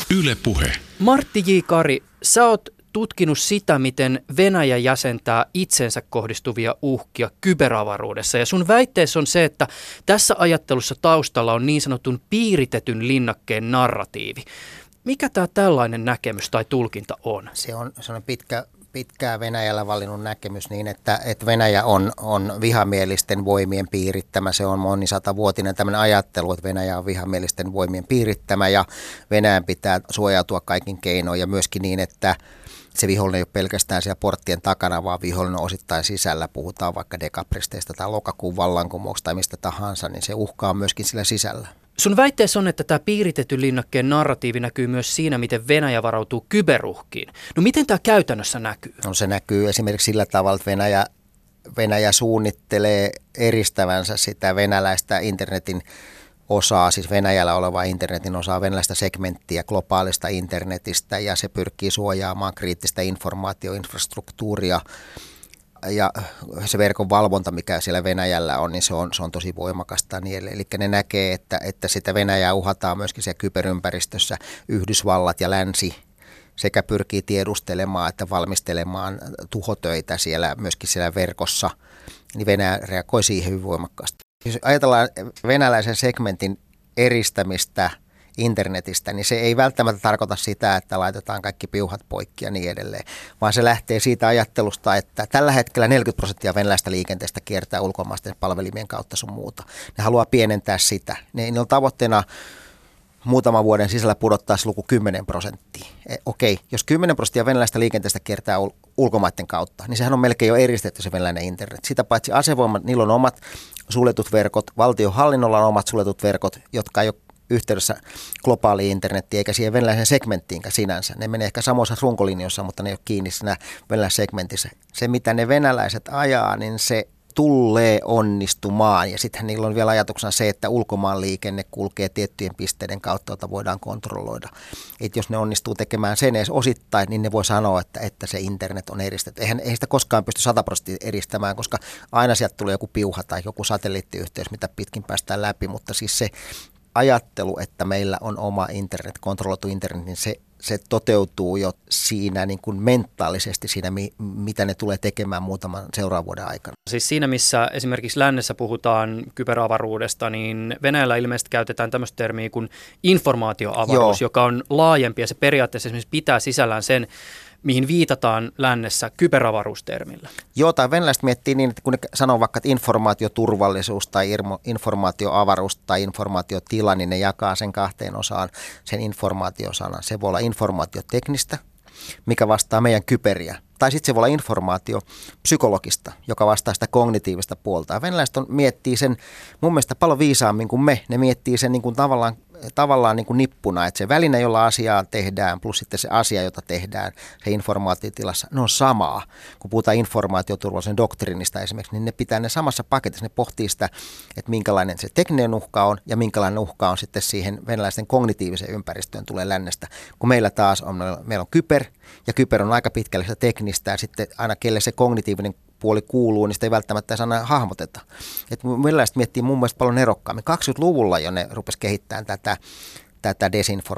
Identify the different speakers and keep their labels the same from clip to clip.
Speaker 1: Yle Puhe.
Speaker 2: Martti J. Kari, sä oot tutkinut sitä, miten Venäjä jäsentää itsensä kohdistuvia uhkia kyberavaruudessa. Ja sun väitteessä on se, että tässä ajattelussa taustalla on niin sanotun piiritetyn linnakkeen narratiivi. Mikä tämä tällainen näkemys tai tulkinta on?
Speaker 3: Se on pitkään Venäjällä valinnut näkemys niin, että Venäjä on vihamielisten voimien piirittämä. Se on monisatavuotinen tämmöinen ajattelu, että Venäjä on vihamielisten voimien piirittämä ja Venäjän pitää suojautua kaikin keinoin ja myöskin niin, että se vihollinen ei ole pelkästään siellä porttien takana, vaan vihollinen on osittain sisällä. Puhutaan vaikka dekabristeistä tai lokakuun vallankumouksesta tai mistä tahansa, niin se uhka on myöskin sillä sisällä.
Speaker 2: Sun väitteessä on, että tämä piiritetyn linnakkeen narratiivi näkyy myös siinä, miten Venäjä varautuu kyberuhkiin. No miten tämä käytännössä näkyy?
Speaker 3: No se näkyy esimerkiksi sillä tavalla, että Venäjä suunnittelee eristävänsä sitä venäläistä internetin osaa, siis Venäjällä olevaa internetin osaa, venäläistä segmenttiä globaalista internetistä ja se pyrkii suojaamaan kriittistä informaatioinfrastruktuuria. Ja se verkon valvonta, mikä siellä Venäjällä on, niin se on tosi voimakasta. Eli ne näkee, että sitä Venäjää uhataan myöskin siellä kyberympäristössä. Yhdysvallat ja länsi sekä pyrkii tiedustelemaan että valmistelemaan tuhotöitä myöskin siellä verkossa. Niin Venäjä reagoi siihen hyvin voimakkaasti. Jos ajatellaan venäläisen segmentin eristämistä internetistä, niin se ei välttämättä tarkoita sitä, että laitetaan kaikki piuhat poikki ja niin edelleen, vaan se lähtee siitä ajattelusta, että tällä hetkellä 40% venäläistä liikenteestä kiertää ulkomaisten palvelimien kautta sun muuta. Ne haluaa pienentää sitä. Ne on tavoitteena muutaman vuoden sisällä pudottaa se luku 10%. Okei, jos 10% venäläistä liikenteestä kiertää ulkomaiden kautta, niin sehän on melkein jo eristetty se venäläinen internet. Sitä paitsi asevoimat, niillä on omat suljetut verkot, valtionhallinnolla on omat suljetut verkot, jotka ei ole yhteydessä globaaliin internettiin eikä siihen venäläisen segmenttiinkään sinänsä. Ne menee ehkä samoissa runkolinjoissa, mutta ne ei ole kiinni siinä venäläisessä segmentissä. Se, mitä ne venäläiset ajaa, niin se tulee onnistumaan. Ja sittenhän niillä on vielä ajatuksena se, että ulkomaan liikenne kulkee tiettyjen pisteiden kautta, jota voidaan kontrolloida. Että jos ne onnistuu tekemään sen edes osittain, niin ne voi sanoa, että se internet on eristetty. Eihän sitä koskaan pysty 100% eristämään, koska aina sieltä tulee joku piuha tai joku satelliittiyhteys, mitä pitkin päästään läpi, mutta siis se ajattelu, että meillä on oma internet, kontrolloitu internet, niin se toteutuu jo siinä niin kuin mentaalisesti siinä, mitä ne tulee tekemään muutaman seuraavan vuoden aikana.
Speaker 2: Siis siinä, missä esimerkiksi lännessä puhutaan kyberavaruudesta, niin Venäjällä ilmeisesti käytetään tämmöistä termiä kuin informaatioavaruus, joka on laajempi ja se periaatteessa esimerkiksi pitää sisällään sen, mihin viitataan lännessä kyberavaruustermillä.
Speaker 3: Joo, tai venäläiset miettii niin, että kun ne sanoo vaikka, että informaatioturvallisuus tai informaatioavaruus tai informaatiotila, niin ne jakaa sen kahteen osaan sen informaatiosanan. Se voi olla informaatioteknistä, mikä vastaa meidän kyberiä. Tai sitten se voi olla informaatiopsykologista, joka vastaa sitä kognitiivista puolta. Ja venäläiset miettii sen mun mielestä paljon viisaammin kuin me. Ne miettii sen niin kuin tavallaan niin kuin nippuna, että se väline, jolla asiaa tehdään, plus sitten se asia, jota tehdään, se informaatiotilassa, ne on samaa. Kun puhutaan informaatioturvallisuuden doktriinista esimerkiksi, niin ne pitää ne samassa paketissa, ne pohtii sitä, että minkälainen se tekninen uhka on ja minkälainen uhka on sitten siihen venäläisten kognitiiviseen ympäristöön tulee lännestä. Kun meillä taas meillä on kyber, ja kyber on aika pitkälle sitä teknistä, ja sitten aina kelle se kognitiivinen puoli kuuluu, niin sitä ei välttämättä sana hahmoteta. Venäläiset miettii mun mielestä paljon nerokkaammin. 20-luvulla jo ne rupesi kehittämään tätä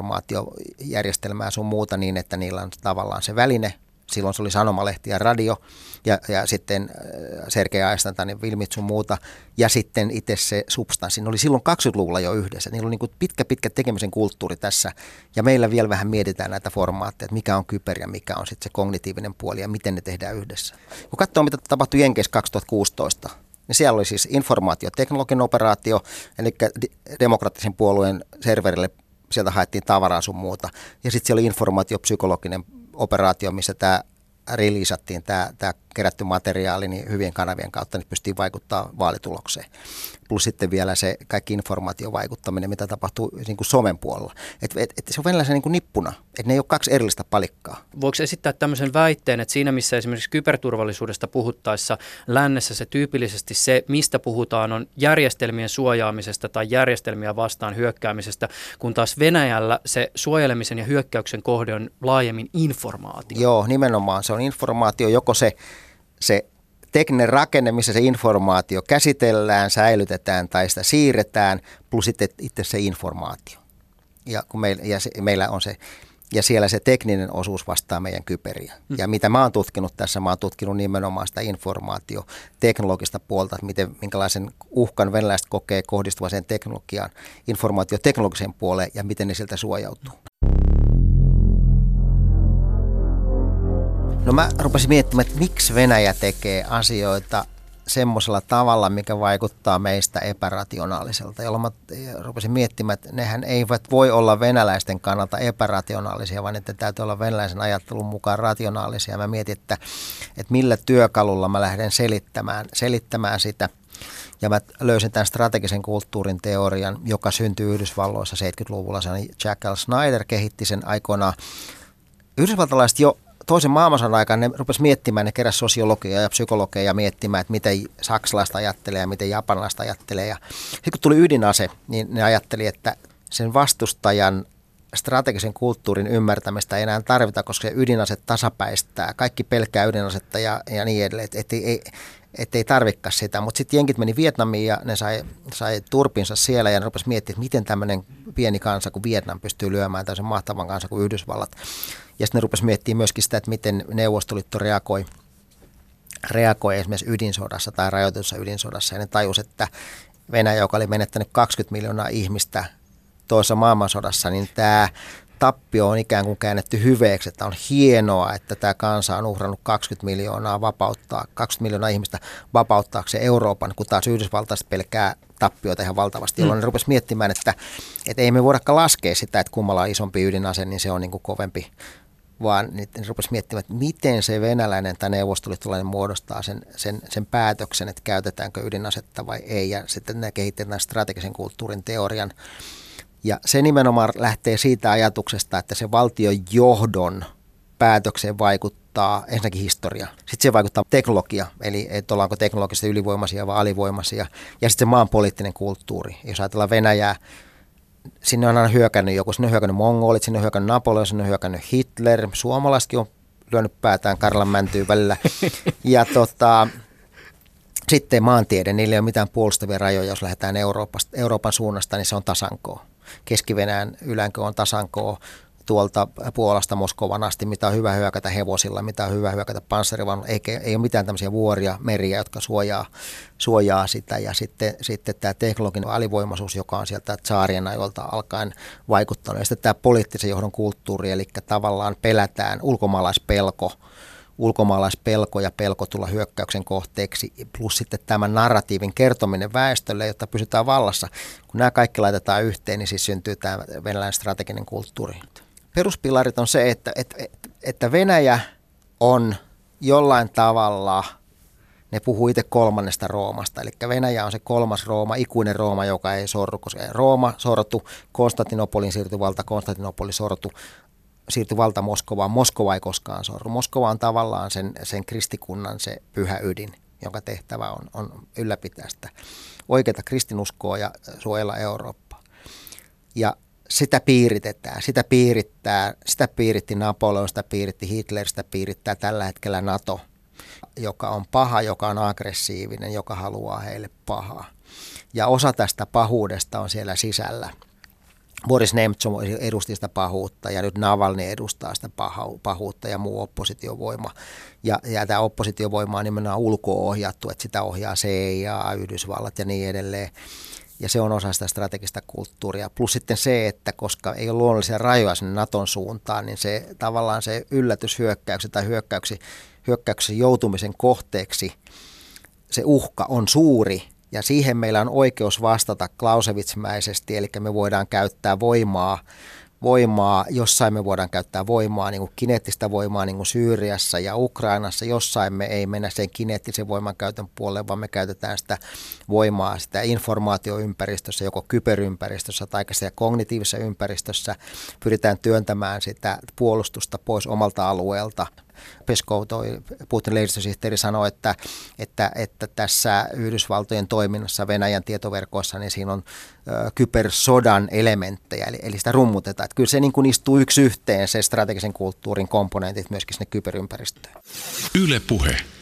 Speaker 3: desinformaatiojärjestelmää sun muuta niin, että niillä on tavallaan se väline. Silloin se oli sanomalehti ja radio ja sitten Sergei Eisensteinin filmit sun muuta ja sitten itse se substanssi. Ne oli silloin 20-luvulla jo yhdessä. Niillä oli niin pitkä tekemisen kulttuuri tässä ja meillä vielä vähän mietitään näitä formaatteja, että mikä on kyber ja mikä on sitten se kognitiivinen puoli ja miten ne tehdään yhdessä. Kun katsoo, mitä tapahtui Jenkeissä 2016, niin siellä oli siis informaatioteknologinen operaatio, eli demokraattisen puolueen serverille sieltä haettiin tavaraa sun muuta ja sitten siellä oli informaatiopsykologinen operaatio, missä tämä releasattiin, tämä kerätty materiaali niin hyvien kanavien kautta, niin pystyy vaikuttamaan vaalitulokseen. Plus sitten vielä se kaikki informaatiovaikuttaminen, mitä tapahtuu niin kuin somen puolella. Se on venäläisen niin kuin nippuna, että ne ei ole kaksi erillistä palikkaa.
Speaker 2: Voiko esittää tämmöisen väitteen, että siinä missä esimerkiksi kyberturvallisuudesta puhuttaessa lännessä se tyypillisesti se, mistä puhutaan, on järjestelmien suojaamisesta tai järjestelmiä vastaan hyökkäämisestä, kun taas Venäjällä se suojelemisen ja hyökkäyksen kohde on laajemmin informaatio.
Speaker 3: Joo, nimenomaan se on informaatio, joko se tekninen rakenne, missä se informaatio käsitellään, säilytetään tai sitä siirretään, plus sitten itse se informaatio. ja meillä on se, ja siellä se tekninen osuus vastaa meidän kyberiä. Ja mitä mä oon tutkinut tässä, mä oon tutkinut nimenomaan sitä informaatioteknologista puolta, että minkälaisen uhkan venäläiset kokee kohdistuvan teknologiaan, informaatioteknologiseen puoleen ja miten ne siltä suojautuu. No mä rupesin miettimään, että miksi Venäjä tekee asioita semmoisella tavalla, mikä vaikuttaa meistä epärationaaliselta, jolloin mä rupesin miettimään, että nehän eivät voi olla venäläisten kannalta epärationaalisia, vaan että täytyy olla venäläisen ajattelun mukaan rationaalisia. Mä mietin, että millä työkalulla mä lähden selittämään sitä. Ja mä löysin tämän strategisen kulttuurin teorian, joka syntyi Yhdysvalloissa 70-luvulla. Jack L. Snyder kehitti sen aikoinaan. Yhdysvaltalaiset jo toisen maailmansodan aikana ne rupesi miettimään, ne keräsi sosiologia ja psykologia miettimään, että miten saksalaiset ajattelee ja miten japanilaiset ajattelee. Ja sitten kun tuli ydinase, niin ne ajatteli, että sen vastustajan strategisen kulttuurin ymmärtämistä ei enää tarvita, koska se ydinase tasapäistää. Kaikki pelkää ydinasetta ja niin edelleen, ettei tarvikaan sitä. Mutta sitten jenkit meni Vietnamiin ja ne sai turpinsa siellä ja ne rupesi miettimään, että miten tämmöinen pieni kansa kuin Vietnam pystyy lyömään tämmöisen mahtavan kansan kuin Yhdysvallat. Ja sitten ne rupesi miettimään myöskin sitä, että miten Neuvostoliitto reagoi esimerkiksi ydinsodassa tai rajoitetussa ydinsodassa. Ja ne tajusi, että Venäjä, joka oli menettänyt 20 miljoonaa ihmistä toisessa maailmansodassa, niin tämä tappio on ikään kuin käännetty hyveeksi, että on hienoa, että tämä kansa on uhrannut 20 miljoonaa ihmistä vapauttaakseen Euroopan, kun taas Yhdysvaltaiset pelkää tappioita ihan valtavasti, jolloin ne rupesi miettimään, että ei me voidakaan laskea sitä, että kummalla on isompi ydinase, niin se on niin kuin kovempi, vaan ne rupesi miettimään, että miten se venäläinen tai neuvostoliittolainen muodostaa sen päätöksen, että käytetäänkö ydinasetta vai ei, ja sitten ne kehitetään strategisen kulttuurin teorian. Ja se nimenomaan lähtee siitä ajatuksesta, että se valtion johdon päätökseen vaikuttaa ensinnäkin historia. Sitten se vaikuttaa teknologia, eli että ollaanko teknologisesti ylivoimaisia vai alivoimaisia. Ja sitten se maan poliittinen kulttuuri. Jos ajatellaan Venäjää, sinne on aina hyökännyt joku, sinne on hyökännyt mongolit, sinne on hyökännyt Napoleon, sinne on hyökännyt Hitler. Suomalaisetkin on lyönyt päätään Karjalan mäntyyn välillä. Ja sitten maantiede, niillä ei ole mitään puolustavia rajoja, jos lähdetään Euroopan suunnasta, niin se on tasankoa. Keski-Venäjän ylänkö on tasankoa tuolta Puolasta Moskovan asti, mitä on hyvä hyökätä hevosilla, mitä on hyvä hyökätä panssarivaunulla. Ei ole mitään tämmöisiä vuoria, meriä, jotka suojaa sitä. Ja sitten tämä teknologinen alivoimaisuus, joka on sieltä tsaarien ajoilta alkaen vaikuttanut. Ja sitten tämä poliittisen johdon kulttuuri, eli tavallaan pelätään ulkomaalaispelko ja pelko tulla hyökkäyksen kohteeksi, plus sitten tämän narratiivin kertominen väestölle, jotta pysytään vallassa. Kun nämä kaikki laitetaan yhteen, niin siis syntyy tämä venäläinen strateginen kulttuuri. Peruspilarit on se, että Venäjä on jollain tavalla, ne puhuu itse kolmannesta Roomasta, eli Venäjä on se kolmas Rooma, ikuinen Rooma, joka ei sorru, koska Rooma sortu, Konstantinopolin siirtyi valta, Konstantinopoli sortu, siirtyi valta Moskovaan. Moskova ei koskaan sorru. Moskova on tavallaan sen kristikunnan se pyhä ydin, jonka tehtävä on ylläpitää sitä oikeata kristinuskoa ja suojella Eurooppaa. Ja sitä piiritetään. Sitä piiritti Napoleon, sitä piiritti Hitler, sitä piirittää tällä hetkellä NATO, joka on paha, joka on aggressiivinen, joka haluaa heille pahaa. Ja osa tästä pahuudesta on siellä sisällä. Boris Nemtsov edusti sitä pahuutta ja nyt Navalny edustaa sitä pahuutta ja muu oppositiovoima. Ja tämä oppositiovoima on nimenomaan ulko-ohjattu, että sitä ohjaa CIA, Yhdysvallat ja niin edelleen. Ja se on osa sitä strategista kulttuuria. Plus sitten se, että koska ei ole luonnollisia rajoja sinne Naton suuntaan, niin se tavallaan se yllätyshyökkäyksi tai hyökkäyksen joutumisen kohteeksi, se uhka on suuri. Ja siihen meillä on oikeus vastata Clausewitz-mäisesti, eli me voidaan käyttää voimaa, jossain me voidaan käyttää voimaa, niin kuin kineettistä voimaa niin kuin Syyriassa ja Ukrainassa, jossain me ei mennä sen kineettisen voiman käytön puolelle, vaan me käytetään sitä voimaa sitä informaatioympäristössä, joko kyberympäristössä tai siellä kognitiivisessa ympäristössä, pyritään työntämään sitä puolustusta pois omalta alueelta. Peskov, Putin lehdistösihteeri, sanoi, että tässä Yhdysvaltojen toiminnassa Venäjän tietoverkoissa, niin siinä on kybersodan elementtejä, eli sitä rummutetaan. Että kyllä se niin kuin istuu yksi yhteen, se strategisen kulttuurin komponentit myöskin sinne kyberympäristöön.
Speaker 1: Yle Puhe.